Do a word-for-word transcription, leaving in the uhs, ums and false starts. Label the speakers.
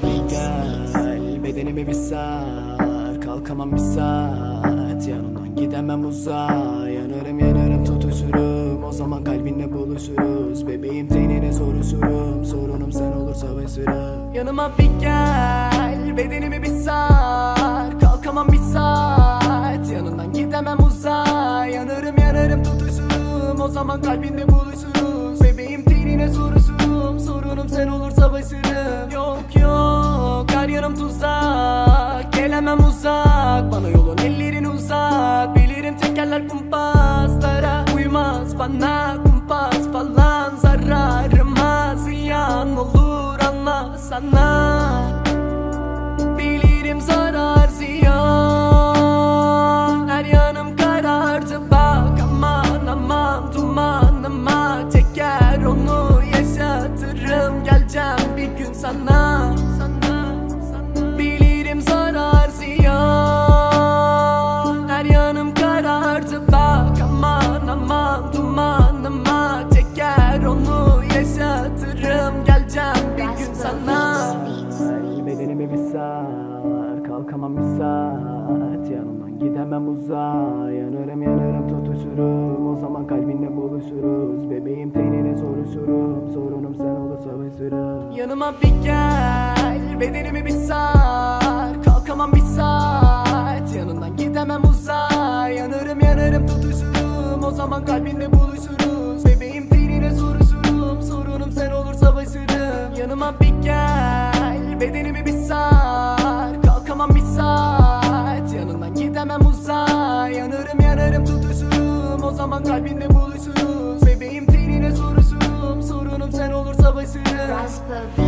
Speaker 1: bir gel, bedenimi bir sar. Kalkamam bir saat, yanından gidemem uzağa. Yanarım yanarım tutuşurum, o zaman kalbinle buluşuruz. Bebeğim tenine soruşurum, sorunum sen olursa savaşırım. Yanıma bir gel, bedenimi bir sar. Kalkamam bir saat, yanından gidemem uzağa. Yanarım yanarım tutuşurum, o zaman kalbinle buluşuruz. Bebeğim tenine soruşurum, sorunum sen olursa başarım. Yok yok, her yanım tuzak, gelemem uzak. Bana yolun ellerin uzak, bilirim tekerler kumpaslara. Uymaz bana kumpas falan, zararıma ziyan olur anlasana. Bilirim zarar ziyan, her yanım karardı bak. Aman aman dumanıma teker onu yaşatırım. Geleceğim bir gün sana, bilirim zarar ziyan, her yanım karardı bak. Aman aman dumanıma teker onu yaşatırım. Geleceğim bir gün sana. Bedenimi bir sar, kalkamam bir saat, yanından gidemem uzağa. Yanarım yanarım tutuşurum, o zaman kalbinle buluşuruz. Bebeğim tenine soruşurum, sorunum sen olursa başarım. Yanıma bir gel, bedenimi bir sar. Kalkamam bir saat, yanından gidemem uzağa. Yanarım yanarım tutuşurum, o zaman kalbinle buluşuruz. Bebeğim tenine soruşurum, sorunum sen olursa başarım. Yanıma bir gel, bedenimi bir sar. Kalkamam bir saat, yanından gidemem uzağa. Yanarım yanarım tutuşurum, o zaman kalbinle buluşuruz. Bebeğim tenine soruşurum, sorunum sen olursa başarım.